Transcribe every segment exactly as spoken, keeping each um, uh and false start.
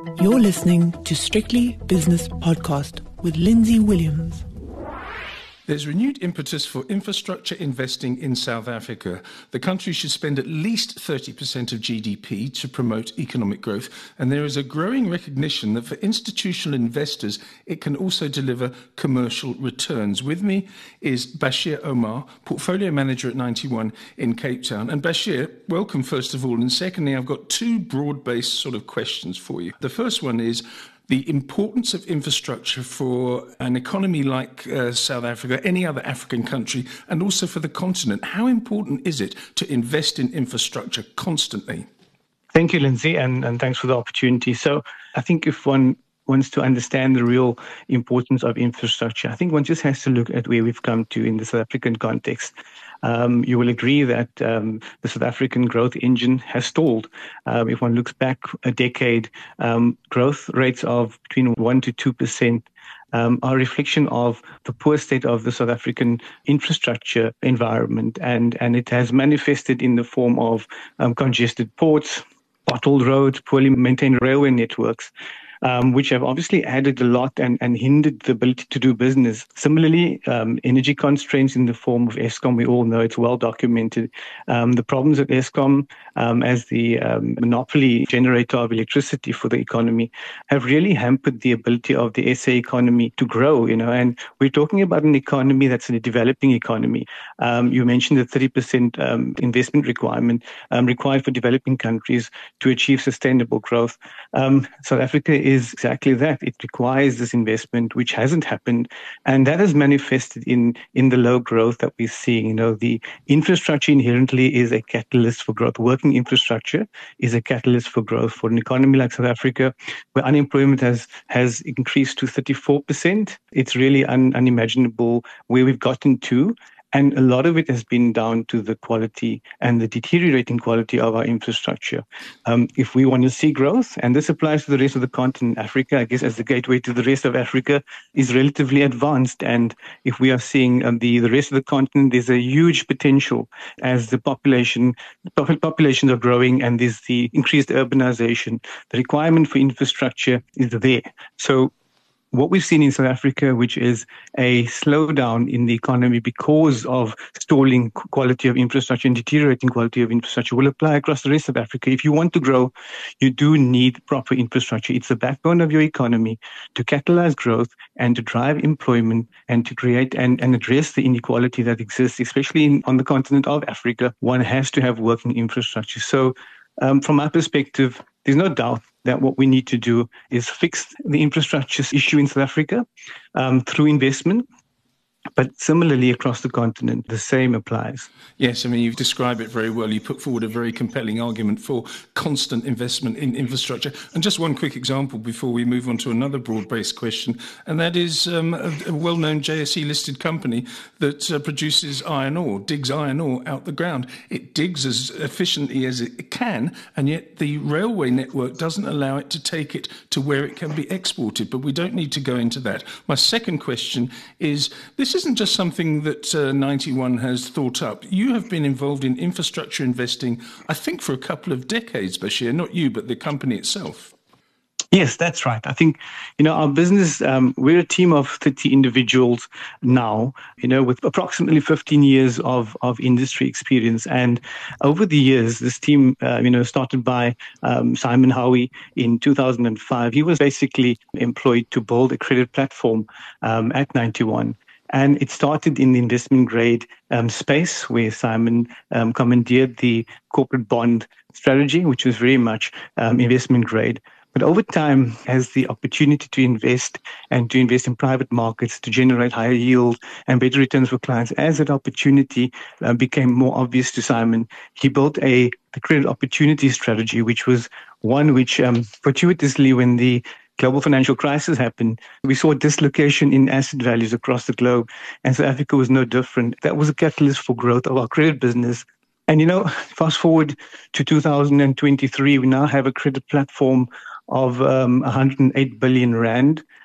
You're listening to Strictly Business Podcast with Lindsay Williams. There's renewed impetus for infrastructure investing in South Africa. The country should spend at least thirty percent of G D P to promote economic growth, and there is a growing recognition that for institutional investors, it can also deliver commercial returns. With me is Bashir Omar, Portfolio Manager at Ninety One in Cape Town. And Bashir, welcome first of all. And secondly, I've got two broad-based sort of questions for you. The first one is the importance of infrastructure for an economy like uh, South Africa, any other African country, and also for the continent. How important is it to invest in infrastructure constantly? Thank you, Lindsay, and, and thanks for the opportunity. So I think if one wants to understand the real importance of infrastructure, I think one just has to look at where we've come to in the South African context. Um, you will agree that um, the South African growth engine has stalled. Um, if one looks back a decade, um, growth rates of between one to two percent um, are a reflection of the poor state of the South African infrastructure environment, and, and it has manifested in the form of um, congested ports, bottled roads, poorly maintained railway networks, Um, which have obviously added a lot and, and hindered the ability to do business. Similarly, um, energy constraints in the form of Eskom, we all know it's well documented. Um, the problems at Eskom um, as the um, monopoly generator of electricity for the economy have really hampered the ability of the S A economy to grow, you know, and we're talking about an economy that's a developing economy. Um, you mentioned the thirty percent um, investment requirement um, required for developing countries to achieve sustainable growth. Um, South Africa is is exactly that. It requires this investment, which hasn't happened. And that has manifested in, in the low growth that we're seeing. You know, the infrastructure inherently is a catalyst for growth. Working infrastructure is a catalyst for growth. For an economy like South Africa, where unemployment has, has increased to thirty-four percent, it's really un, unimaginable where we've gotten to. And a lot of it has been down to the quality and the deteriorating quality of our infrastructure. Um, if we want to see growth, and this applies to the rest of the continent, Africa, I guess, as the gateway to the rest of Africa, is relatively advanced. And if we are seeing um, the, the rest of the continent, there's a huge potential as the population, populations are growing and there's the increased urbanization. The requirement for infrastructure is there. So what we've seen in South Africa, which is a slowdown in the economy because of stalling quality of infrastructure and deteriorating quality of infrastructure, will apply across the rest of Africa. If you want to grow, you do need proper infrastructure. It's the backbone of your economy to catalyze growth and to drive employment and to create and, and address the inequality that exists, especially in, on the continent of Africa. One has to have working infrastructure. So um, from my perspective, there's no doubt that what we need to do is fix the infrastructure issue in South Africa um, through investment. But similarly, across the continent, the same applies. Yes, I mean, you've described it very well. You put forward a very compelling argument for constant investment in infrastructure. And just one quick example before we move on to another broad-based question, and that is um, a, a well-known J S E-listed company that uh, produces iron ore, digs iron ore out the ground. It digs as efficiently as it can, and yet the railway network doesn't allow it to take it to where it can be exported. But we don't need to go into that. My second question is, this isn't just something that uh, Ninety One has thought up. You have been involved in infrastructure investing, I think, for a couple of decades, Bashir, not you, but the company itself. Yes, that's right. I think, you know, our business, um, we're a team of thirty individuals now, you know, with approximately fifteen years of, of industry experience. And over the years, this team, uh, you know, started by um, Simon Howie in two thousand five. He was basically employed to build a credit platform um, at Ninety One. And it started in the investment grade um, space where Simon um, commandeered the corporate bond strategy, which was very much um, investment grade. But over time, as the opportunity to invest and to invest in private markets to generate higher yield and better returns for clients, as that opportunity uh, became more obvious to Simon, he built a the credit opportunity strategy, which was one which um, fortuitously, when the global financial crisis happened, we saw a dislocation in asset values across the globe, and South Africa was no different. That was a catalyst for growth of our credit business. And, you know, fast forward to two thousand twenty-three, we now have a credit platform of um, one hundred eight billion rand.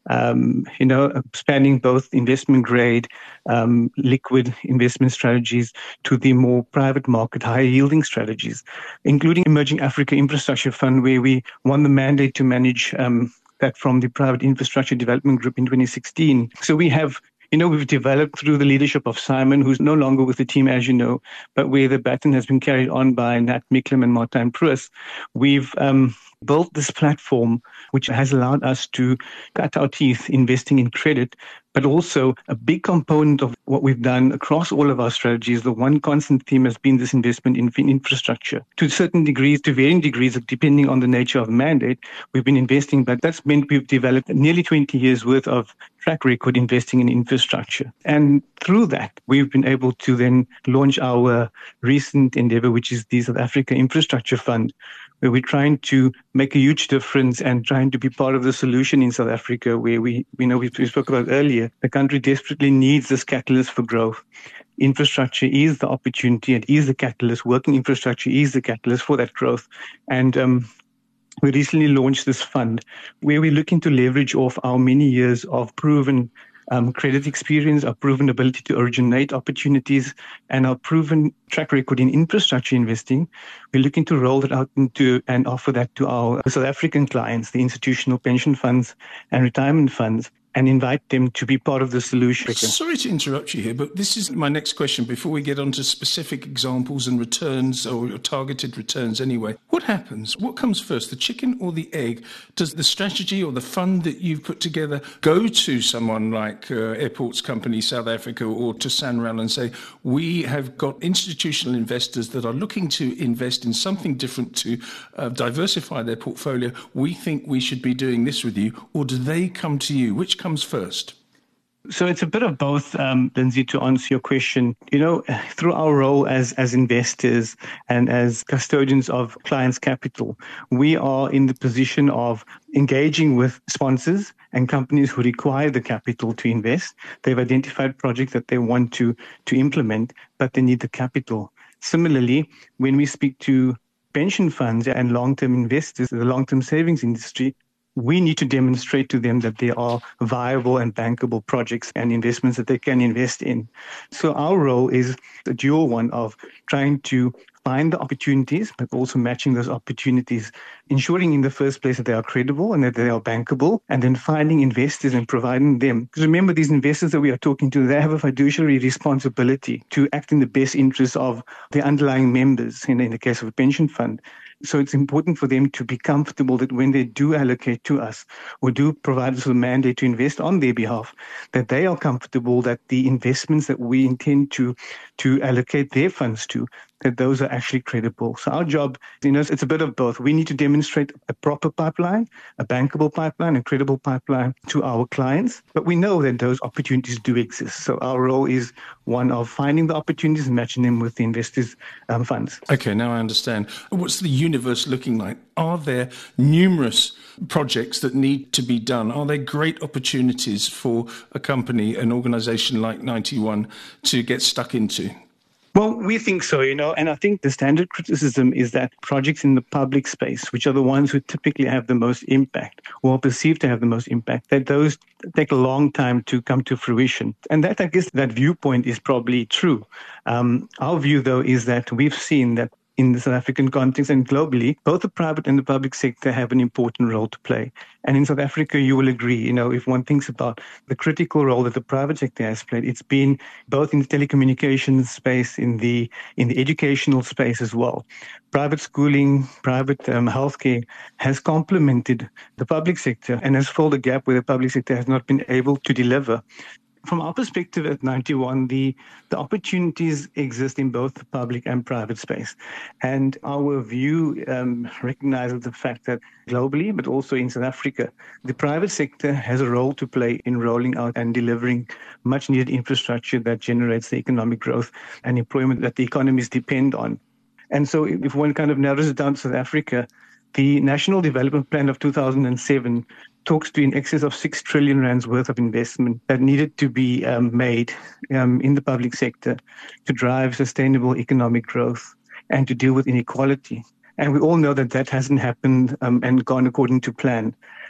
um, you know, spanning both investment grade, um, liquid investment strategies to the more private market, higher yielding strategies, including Emerging Africa Infrastructure Fund, where we won the mandate to manage um, that from the Private Infrastructure Development Group in twenty sixteen. So we have You know, we've developed through the leadership of Simon, who's no longer with the team, as you know, but where the baton has been carried on by Nat Micklem and Martijn Pruis. We've um, built this platform, which has allowed us to cut our teeth investing in credit, but also a big component of what we've done across all of our strategies, the one constant theme has been this investment in infrastructure. To certain degrees, to varying degrees, depending on the nature of the mandate, we've been investing, but that's meant we've developed nearly twenty years worth of track record investing in infrastructure. And through that, we've been able to then launch our recent endeavor, which is the South Africa Infrastructure Fund, where we're trying to make a huge difference and trying to be part of the solution in South Africa, where we, we know we, we spoke about earlier, the country desperately needs this catalyst for growth. Infrastructure is the opportunity, it is the catalyst. Working infrastructure is the catalyst for that growth. And um, we recently launched this fund where we're looking to leverage off our many years of proven Um, credit experience, our proven ability to originate opportunities, and our proven track record in infrastructure investing. We're looking to roll that out into and offer that to our South African clients, the institutional pension funds and retirement funds, and invite them to be part of the solution. Sorry to interrupt you here, but this is my next question before we get on to specific examples and returns, or targeted returns anyway. What happens? What comes first, the chicken or the egg? Does the strategy or the fund that you've put together go to someone like uh, Airports Company South Africa or to Sanral and say, we have got institutional investors that are looking to invest in something different to uh, diversify their portfolio. We think we should be doing this with you. Or do they come to you? Which comes first? So it's a bit of both, um, Lindsay, to answer your question. You know, through our role as, as investors and as custodians of clients' capital, we are in the position of engaging with sponsors and companies who require the capital to invest. They've identified projects that they want to, to implement, but they need the capital. Similarly, when we speak to pension funds and long-term investors, the long-term savings industry, we need to demonstrate to them that there are viable and bankable projects and investments that they can invest in. So our role is a dual one of trying to find the opportunities, but also matching those opportunities, ensuring in the first place that they are credible and that they are bankable, and then finding investors and providing them. Because remember, these investors that we are talking to, they have a fiduciary responsibility to act in the best interest of the underlying members, in, in the case of a pension fund. So it's important for them to be comfortable that when they do allocate to us or do provide us with a mandate to invest on their behalf, that they are comfortable that the investments that we intend to, to allocate their funds to, that those are actually credible. So our job, you know, it's a bit of both. We need to demonstrate a proper pipeline, a bankable pipeline, a credible pipeline to our clients. But we know that those opportunities do exist. So our role is one of finding the opportunities and matching them with the investors' um, funds. Okay, now I understand. What's the universe looking like? Are there numerous projects that need to be done? Are there great opportunities for a company, an organization like Ninety One to get stuck into? Well, we think so, you know, and I think the standard criticism is that projects in the public space, which are the ones who typically have the most impact or are perceived to have the most impact, that those take a long time to come to fruition. And that, I guess, that viewpoint is probably true. Um, our view, though, is that we've seen that in the South African context and globally, both the private and the public sector have an important role to play. And in South Africa, you will agree, you know, if one thinks about the critical role that the private sector has played, it's been both in the telecommunications space, in the in the educational space as well. Private schooling, private um, healthcare has complemented the public sector and has filled a gap where the public sector has not been able to deliver. From our perspective at Ninety One, the, the opportunities exist in both the public and private space. And our view um, recognizes the fact that globally, but also in South Africa, the private sector has a role to play in rolling out and delivering much needed infrastructure that generates the economic growth and employment that the economies depend on. And so if one kind of narrows it down to South Africa, the National Development Plan of two thousand seven talks to in excess of six trillion rands worth of investment that needed to be um, made um, in the public sector to drive sustainable economic growth and to deal with inequality. And we all know that that hasn't happened um, and gone according to plan.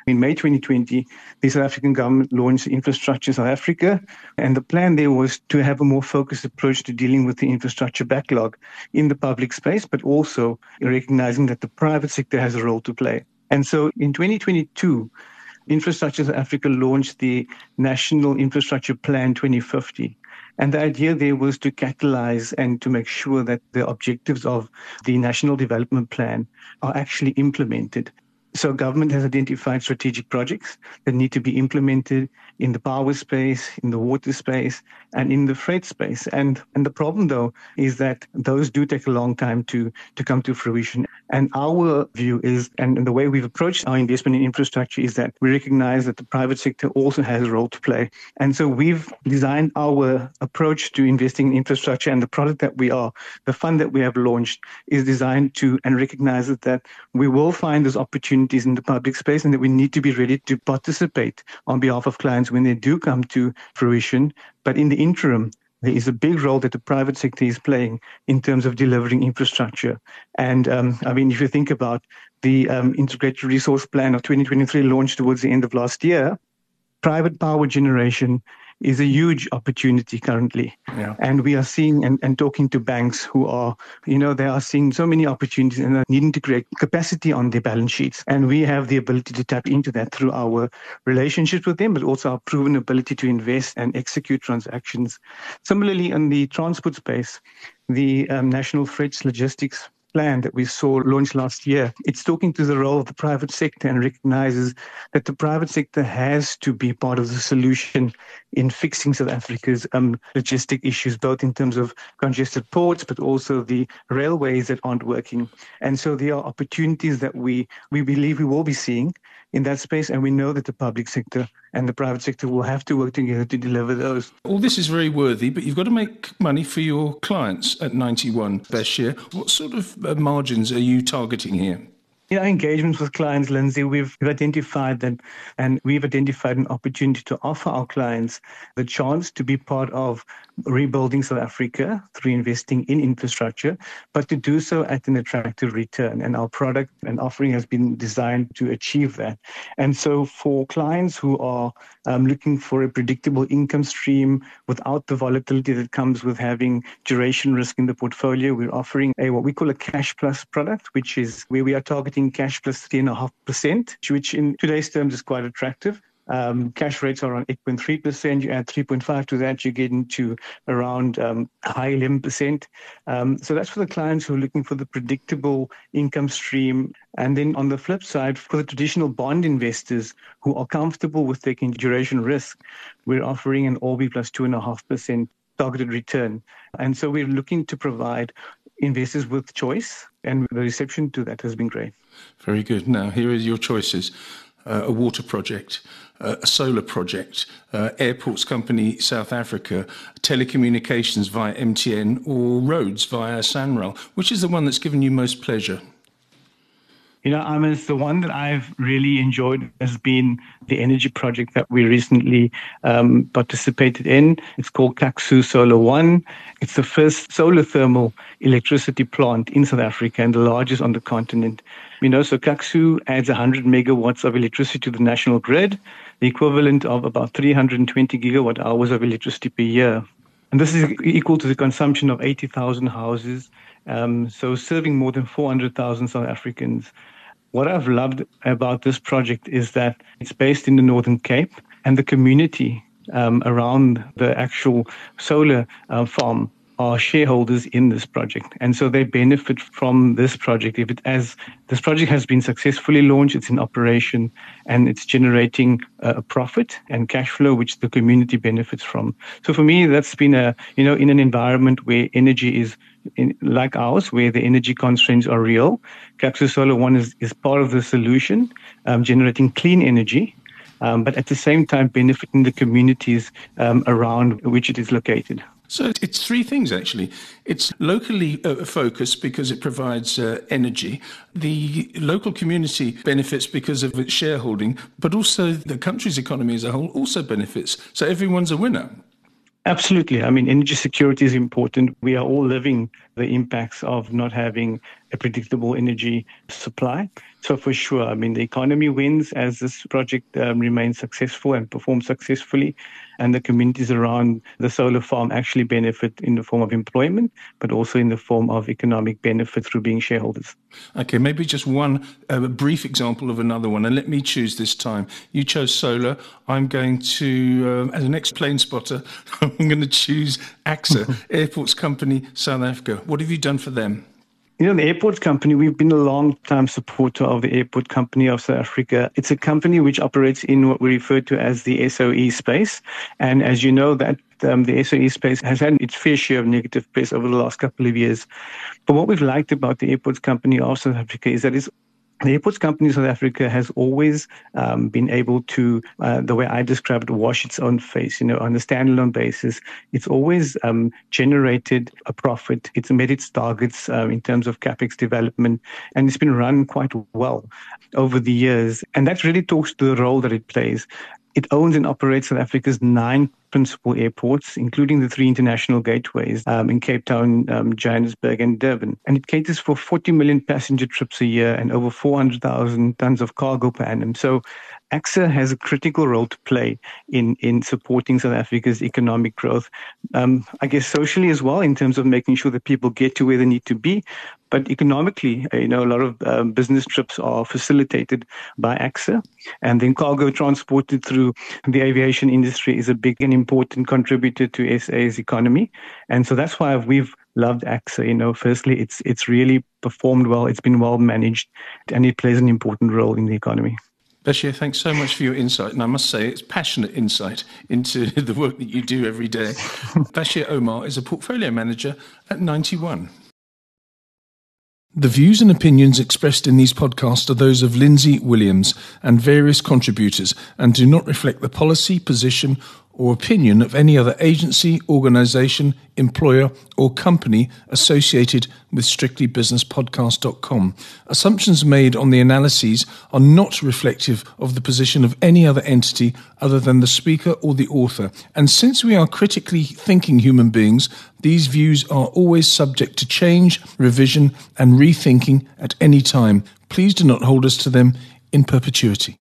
In May twenty twenty, the South African government launched Infrastructure South Africa, and the plan there was to have a more focused approach to dealing with the infrastructure backlog in the public space, but also recognizing that the private sector has a role to play. And so in twenty twenty-two, Infrastructure South Africa launched the National Infrastructure Plan twenty fifty. And the idea there was to catalyze and to make sure that the objectives of the National Development Plan are actually implemented. So government has identified strategic projects that need to be implemented in the power space, in the water space, and in the freight space. And and the problem, though, is that those do take a long time to, to come to fruition. And our view is, and the way we've approached our investment in infrastructure is that we recognize that the private sector also has a role to play. And so we've designed our approach to investing in infrastructure, and the product that we are, the fund that we have launched is designed to and recognizes that we will find those opportunities in the public space and that we need to be ready to participate on behalf of clients when they do come to fruition. But in the interim, there is a big role that the private sector is playing in terms of delivering infrastructure. And um, I mean, if you think about the um, Integrated Resource Plan of twenty twenty-three launched towards the end of last year, private power generation is a huge opportunity currently. Yeah. And we are seeing and, and talking to banks who are, you know, they are seeing so many opportunities and are needing to create capacity on their balance sheets. And we have the ability to tap into that through our relationships with them, but also our proven ability to invest and execute transactions. Similarly, in the transport space, the um, National Freight Logistics Plan that we saw launched last year, it's talking to the role of the private sector and recognizes that the private sector has to be part of the solution in fixing South Africa's um, logistic issues, both in terms of congested ports, but also the railways that aren't working. And so there are opportunities that we, we believe we will be seeing in that space, and we know that the public sector and the private sector will have to work together to deliver those. All this is very worthy, but you've got to make money for your clients at ninety-one Beshir. What sort of uh, margins are you targeting here? In our engagements with clients, Lindsay, we've identified that, and we've identified an opportunity to offer our clients the chance to be part of rebuilding South Africa through investing in infrastructure, but to do so at an attractive return. And our product and offering has been designed to achieve that. And so for clients who are um, looking for a predictable income stream without the volatility that comes with having duration risk in the portfolio, we're offering a what we call a cash plus product, which is where we are targeting cash plus three point five percent, which in today's terms is quite attractive. Um, cash rates are around eight point three percent. You add three point five to that, you get into around um, high eleven percent. Um, so that's for the clients who are looking for the predictable income stream. And then on the flip side, for the traditional bond investors who are comfortable with taking duration risk, we're offering an O R B plus two point five percent targeted return. And so we're looking to provide investors with choice, and the reception to that has been great. Very good. Now, here are your choices. Uh, a water project, uh, a solar project, uh, airports company South Africa, telecommunications via M T N, or roads via Sanral. Which is the one that's given you most pleasure? You know, I mean, the one that I've really enjoyed has been the energy project that we recently um, participated in. It's called Kaksu Solar One. It's the first solar thermal electricity plant in South Africa and the largest on the continent. You know, so Kaksu adds one hundred megawatts of electricity to the national grid, the equivalent of about three hundred twenty gigawatt hours of electricity per year. And this is equal to the consumption of eighty thousand houses, um, so serving more than four hundred thousand South Africans. What I've loved about this project is that it's based in the Northern Cape, and the community um, around the actual solar uh, farm are shareholders in this project. And so they benefit from this project. If it as this project has been successfully launched, it's in operation, and it's generating uh, a profit and cash flow, which the community benefits from. So for me, that's been a, you know, in an environment where energy is in, like ours, where the energy constraints are real, Kaksu Solar One is, is part of the solution, um, generating clean energy, um, but at the same time benefiting the communities um, around which it is located. So it's three things, actually. It's locally uh, focused because it provides uh, energy. The local community benefits because of its shareholding, but also the country's economy as a whole also benefits. So everyone's a winner. Absolutely. I mean, energy security is important. We are all living the impacts of not having a predictable energy supply. So for sure, I mean, the economy wins as this project um, remains successful and performs successfully. And the communities around the solar farm actually benefit in the form of employment, but also in the form of economic benefit through being shareholders. Okay, maybe just one uh, brief example of another one. And let me choose this time. You chose solar. I'm going to, uh, as an ex-plane spotter, I'm going to choose AXA, Airports Company, South Africa. What have you done for them? You know, the Airports Company, we've been a long-time supporter of the Airport Company of South Africa. It's a company which operates in what we refer to as the S O E space. And as you know, that um, the S O E space has had its fair share of negative press over the last couple of years. But what we've liked about the Airports Company of South Africa is that it's the Airports Company of South Africa has always um, been able to, uh, the way I describe it, wash its own face, you know, on a standalone basis. It's always um, generated a profit. It's met its targets um, in terms of capex development, and it's been run quite well over the years. And that really talks to the role that it plays. It owns and operates South Africa's nine principal airports, including the three international gateways um, in Cape Town, um, Johannesburg, and Durban. And it caters for forty million passenger trips a year and over four hundred thousand tons of cargo per annum. So AXA has a critical role to play in, in supporting South Africa's economic growth, um, I guess socially as well, in terms of making sure that people get to where they need to be. But economically, you know, a lot of um, business trips are facilitated by AXA, and then cargo transported through the aviation industry is a big and important contributor to S A's economy. And so that's why we've loved AXA. You know, firstly, it's it's really performed well, it's been well managed, and it plays an important role in the economy. Bashir, thanks so much for your insight. And I must say, it's passionate insight into the work that you do every day. Bashir Omar is a portfolio manager at Ninety One. The views and opinions expressed in these podcasts are those of Lindsay Williams and various contributors and do not reflect the policy, position, or opinion of any other agency, organisation, employer, or company associated with strictly business podcast dot com. Assumptions made on the analyses are not reflective of the position of any other entity other than the speaker or the author. And since we are critically thinking human beings, these views are always subject to change, revision, and rethinking at any time. Please do not hold us to them in perpetuity.